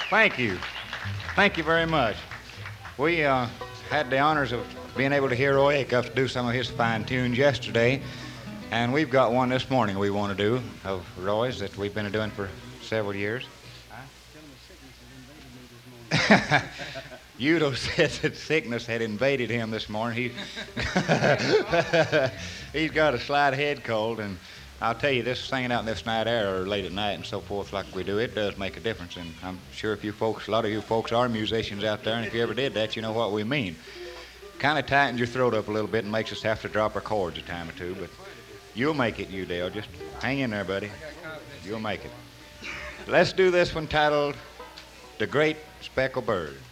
Thank you. Thank you very much. We had the honors of being able to hear Roy Acuff do some of his fine tunes yesterday, and we've got one this morning we want to do of Roy's that we've been doing for several years. Udo said that sickness had invaded him this morning. He's got a slight head cold, and I'll tell you, this singing out in this night air or late at night and so forth like we do, it does make a difference. And I'm sure if you folks, a lot of you folks are musicians out there, and if you ever did that, you know what we mean. Kind of tightens your throat up a little bit and makes us have to drop our chords a time or two, but you'll make it, you Dale. Just hang in there, buddy. You'll make it. Let's do this one titled The Great Speckled Bird.